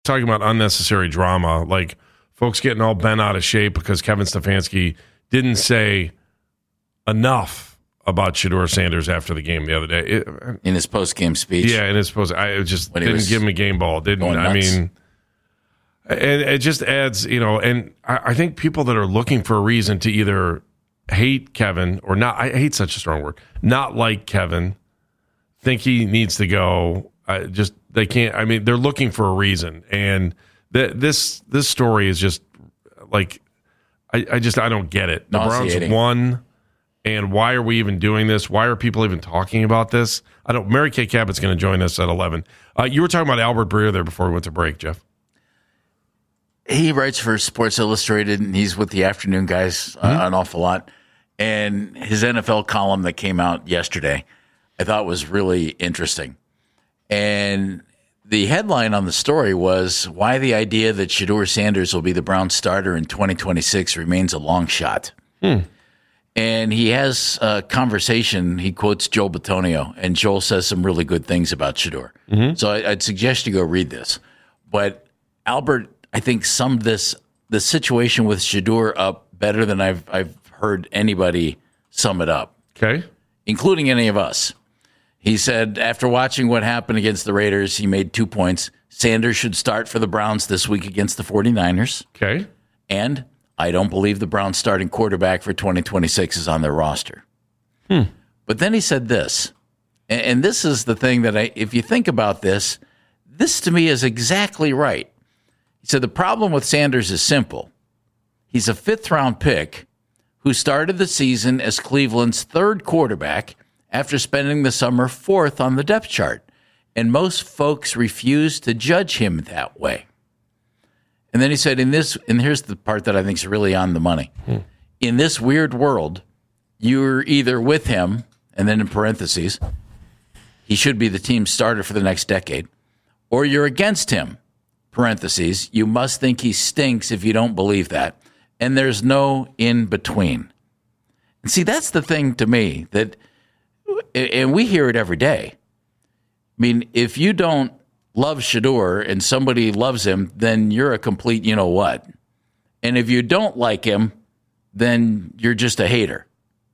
talking about unnecessary drama, like folks getting all bent out of shape because Kevin Stefanski didn't say enough about Shedeur Sanders after the game the other day. In his post-game speech? Yeah, in his I just didn't give him a game ball. And it just adds, and I think people that are looking for a reason to either hate Kevin or not, I hate such a strong word, not like Kevin, think he needs to go. They can't. They're looking for a reason, and this story is just like I don't get it. The Browns won, and why are we even doing this? Why are people even talking about this? Mary Kay Cabot's going to join us at 11. You were talking about Albert Breer there before we went to break, Jeff. He writes for Sports Illustrated, and he's with the afternoon guys an awful lot. And his NFL column that came out yesterday, I thought was really interesting. And the headline on the story was why the idea that Shedeur Sanders will be the Browns starter in 2026 remains a long shot. And he has a conversation. He quotes Joel Bitonio, and Joel says some really good things about Shedeur. So I'd suggest you go read this. But Albert, I think, summed the situation with Shedeur up better than I've heard anybody sum it up. Okay. Including any of us. He said, after watching what happened against the Raiders, he made 2 points. Sanders should start for the Browns this week against the 49ers. Okay. And I don't believe the Browns starting quarterback for 2026 is on their roster. But then he said this, and this is the thing that if you think about this to me is exactly right. He said the problem with Sanders is simple. He's a 5th-round pick who started the season as Cleveland's 3rd quarterback after spending the summer 4th on the depth chart. And most folks refuse to judge him that way. And then he said, and here's the part that I think is really on the money. In this weird world, you're either with him, and then in parentheses, he should be the team's starter for the next decade, or you're against him, parentheses, you must think he stinks if you don't believe that. And there's no in between. And see, that's the thing to me that, and we hear it every day. If you don't love Shedeur and somebody loves him, then you're a complete you-know-what. And if you don't like him, then you're just a hater.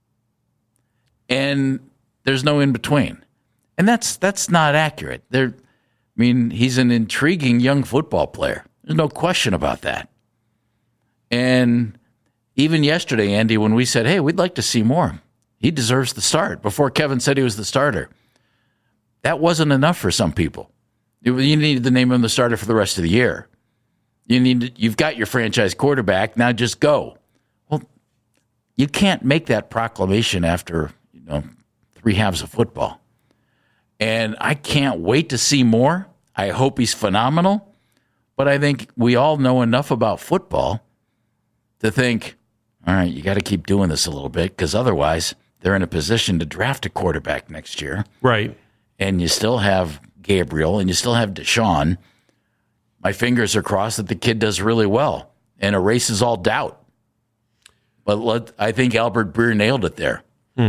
And there's no in-between. And that's not accurate. He's an intriguing young football player. There's no question about that. And even yesterday, Andy, when we said, hey, we'd like to see more, he deserves the start, before Kevin said he was the starter, that wasn't enough for some people. You needed to name him the starter for the rest of the year. You've got your franchise quarterback, now just go. Well, you can't make that proclamation after 3 halves of football. And I can't wait to see more. I hope he's phenomenal. But I think we all know enough about football to think, all right, you got to keep doing this a little bit, because otherwise they're in a position to draft a quarterback next year. Right. And you still have Gabriel and you still have Deshaun. My fingers are crossed that the kid does really well and erases all doubt. But I think Albert Breer nailed it there.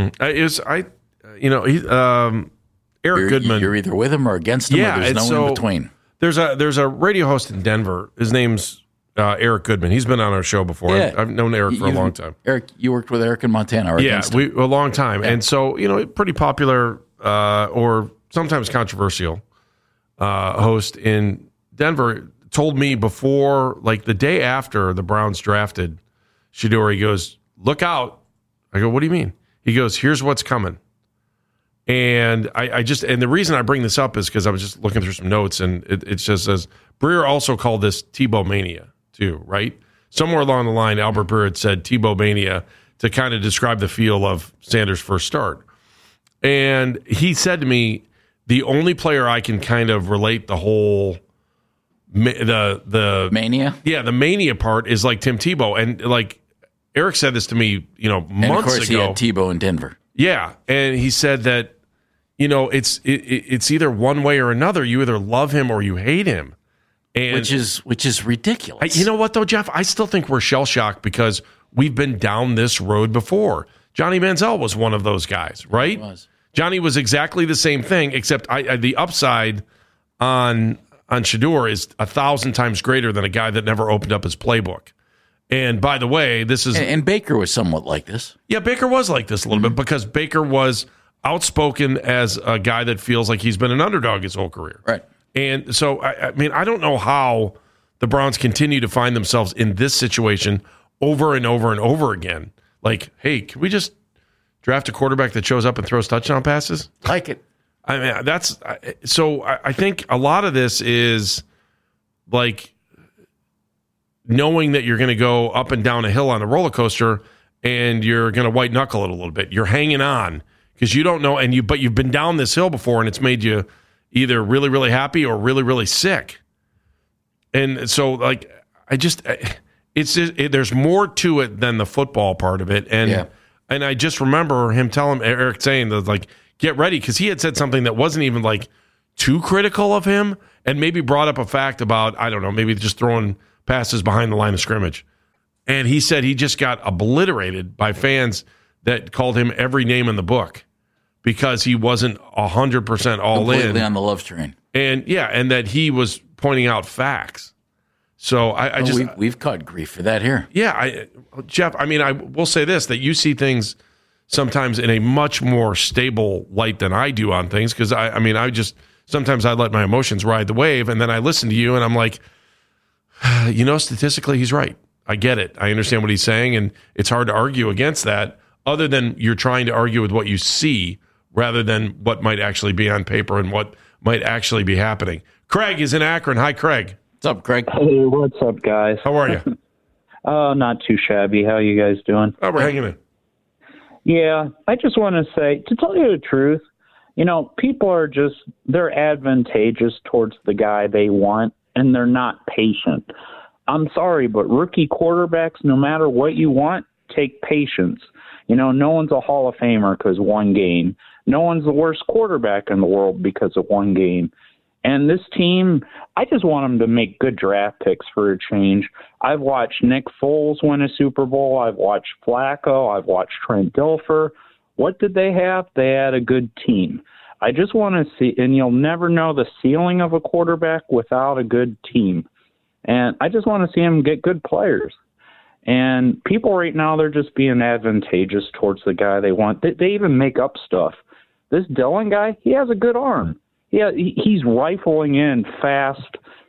Eric Goodman. You're either with him or against him, or there's no in between. There's a radio host in Denver. His name's Eric Goodman. He's been on our show before. Yeah. I've known Eric for a long time. Eric, you worked with Eric in Montana, or a long time. Yeah. And so, pretty popular or sometimes controversial host in Denver told me before, like the day after the Browns drafted Shedeur, he goes, look out. I go, what do you mean? He goes, here's what's coming. And and the reason I bring this up is because I was just looking through some notes, and it just says, Breer also called this Tebow mania too, right? Somewhere along the line, Albert Breer had said Tebow mania to kind of describe the feel of Sanders' first start. And he said to me, the only player I can kind of relate the whole the mania, the mania part is like Tim Tebow, and like Eric said this to me, months and of course ago. He had Tebow in Denver. Yeah, and he said that it's either one way or another. You either love him or you hate him, and which is ridiculous. You know what though, Jeff? I still think we're shell shocked because we've been down this road before. Johnny Manziel was one of those guys, right? He was. Johnny was exactly the same thing, except the upside on on Shedeur is 1,000 times greater than a guy that never opened up his playbook. And by the way, this is... And Baker was somewhat like this. Yeah, Baker was like this a little bit because Baker was outspoken as a guy that feels like he's been an underdog his whole career. Right. And so, I mean, I don't know how the Browns continue to find themselves in this situation over and over and over again. Like, hey, can we just draft a quarterback that shows up and throws touchdown passes? Like it. I mean, that's so I think a lot of this is like knowing that you're going to go up and down a hill on a roller coaster and you're going to white knuckle it a little bit. You're hanging on because you don't know, but you've been down this hill before and it's made you either really, really happy or really, really sick. And so, like, there's more to it than the football part of it. And and I just remember him telling Eric saying that, like, get ready, because he had said something that wasn't even like too critical of him, and maybe brought up a fact about, I don't know, maybe just throwing passes behind the line of scrimmage. And he said he just got obliterated by fans that called him every name in the book because he wasn't 100% all completely on the love train. And and that he was pointing out facts. So we've caught grief for that here. Yeah, Jeff, I mean, I will say this, that you see things sometimes in a much more stable light than I do on things, because sometimes I let my emotions ride the wave, and then I listen to you and I'm like, statistically he's right. I get it. I understand what he's saying, and it's hard to argue against that, other than you're trying to argue with what you see rather than what might actually be on paper and what might actually be happening. Craig is in Akron. Hi, Craig. What's up, Craig? Hey, what's up, guys? How are you? Not too shabby. How are you guys doing? Oh, we're hanging in. Yeah, I just want to say, to tell you the truth, people they're advantageous towards the guy they want, and they're not patient. I'm sorry, but rookie quarterbacks, no matter what you want, take patience. No one's a Hall of Famer because of one game. No one's the worst quarterback in the world because of one game. And this team, I just want them to make good draft picks for a change. I've watched Nick Foles win a Super Bowl. I've watched Flacco. I've watched Trent Dilfer. What did they have? They had a good team. I just want to see, and you'll never know the ceiling of a quarterback without a good team. And I just want to see them get good players. And people right now, they're just being advantageous towards the guy they want. They even make up stuff. This Dillon guy, he has a good arm. Yeah, he's rifling in fast,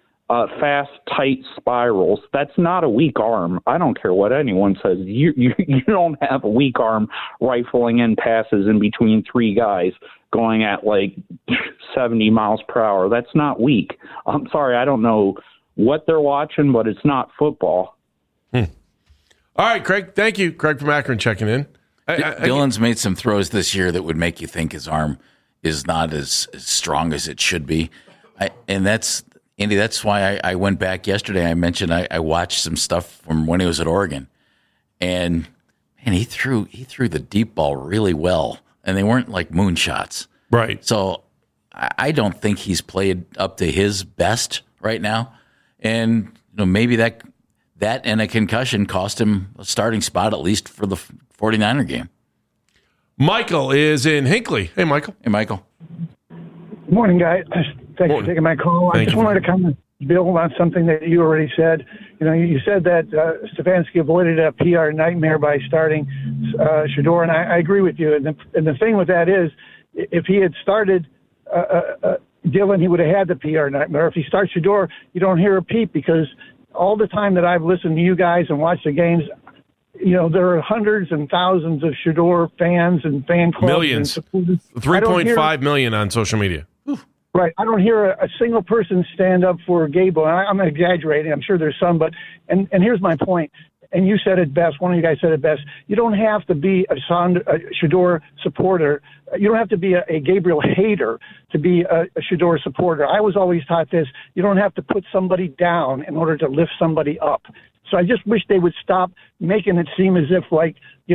tight spirals. That's not a weak arm. I don't care what anyone says. You don't have a weak arm rifling in passes in between three guys going at like 70 miles per hour. That's not weak. I'm sorry, I don't know what they're watching, but it's not football. All right, Craig. Thank you. Craig from Akron checking in. Dillon's made some throws this year that would make you think his arm is not as strong as it should be. That's why I went back yesterday. I mentioned I watched some stuff from when he was at Oregon, and man, he threw the deep ball really well, and they weren't like moonshots. Right. So I don't think he's played up to his best right now, and maybe that and a concussion cost him a starting spot, at least for the 49er game. Michael is in Hinckley. Hey, Michael. Hey, Michael. Good morning, guys. Thanks for taking my call. I just wanted to come and build on something that you already said. You said that Stefanski avoided a PR nightmare by starting Shedeur, and I agree with you. And the thing with that is, if he had started Dillon, he would have had the PR nightmare. If he starts Shedeur, you don't hear a peep, because all the time that I've listened to you guys and watched the games, there are hundreds and thousands of Shedeur fans and fan clubs. Millions. 3.5 million on social media. Right. I don't hear a single person stand up for Gabriel. I'm exaggerating. I'm sure there's some, but and here's my point. And you said it best. One of you guys said it best. You don't have to be a Shedeur supporter. You don't have to be a Gabriel hater to be a Shedeur supporter. I was always taught this. You don't have to put somebody down in order to lift somebody up. So I just wish they would stop making it seem as if, like,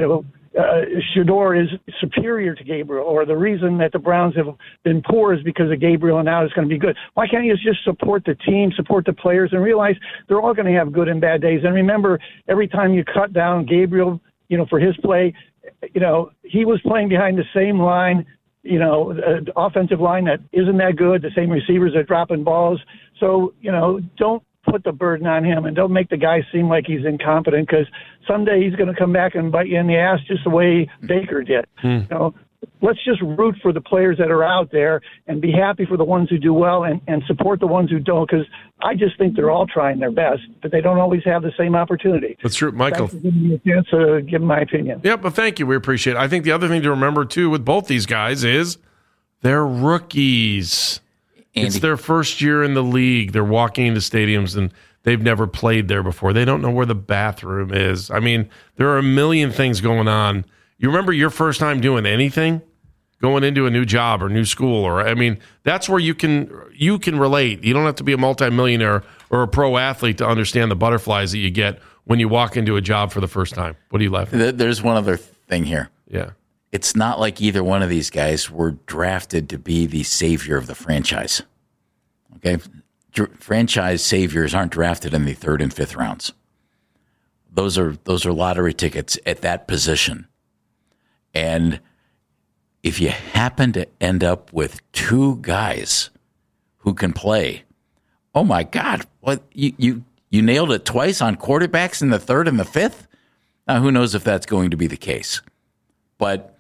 Shedeur is superior to Gabriel, or the reason that the Browns have been poor is because of Gabriel and now it's going to be good. Why can't you just support the team, support the players, and realize they're all going to have good and bad days? And remember, every time you cut down Gabriel, for his play, he was playing behind the same line. an offensive line that isn't that good, the same receivers that are dropping balls. So, don't put the burden on him and don't make the guy seem like he's incompetent, because someday he's going to come back and bite you in the ass just the way Baker did. Let's just root for the players that are out there and be happy for the ones who do well and support the ones who don't, because I just think they're all trying their best, but they don't always have the same opportunity. That's true, Michael. Thanks for giving me a chance to give my opinion. Yeah, but thank you. We appreciate it. I think the other thing to remember, too, with both these guys is they're rookies. Andy. It's their first year in the league. They're walking into stadiums, and they've never played there before. They don't know where the bathroom is. I mean, there are a million things going on. You remember your first time doing anything? Going into a new job or new school, that's where you can relate. You don't have to be a multimillionaire or a pro athlete to understand the butterflies that you get when you walk into a job for the first time. What are you laughing at? There's one other thing here. Yeah. It's not like either one of these guys were drafted to be the savior of the franchise. Okay? Franchise saviors aren't drafted in the 3rd and 5th rounds. Those are lottery tickets at that position. And if you happen to end up with 2 guys who can play, oh my God, what you nailed it twice on quarterbacks in the 3rd and the 5th? Now, who knows if that's going to be the case? But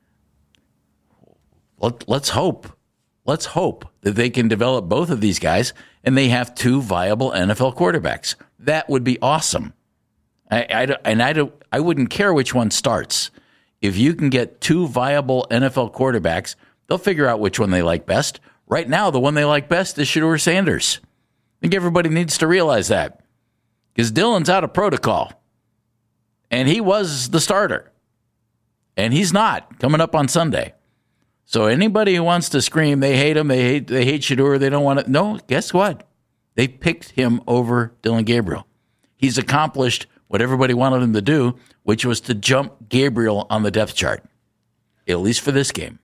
let's hope that they can develop both of these guys and they have 2 viable NFL quarterbacks. That would be awesome. I wouldn't care which one starts. If you can get 2 viable NFL quarterbacks, they'll figure out which one they like best. Right now, the one they like best is Shedeur Sanders. I think everybody needs to realize that, because Dylan's out of protocol, and he was the starter, and he's not coming up on Sunday. So anybody who wants to scream they hate him, they hate Shedeur, they don't want to. No, guess what? They picked him over Dillon Gabriel. He's accomplished what everybody wanted him to do, which was to jump Gabriel on the depth chart, at least for this game.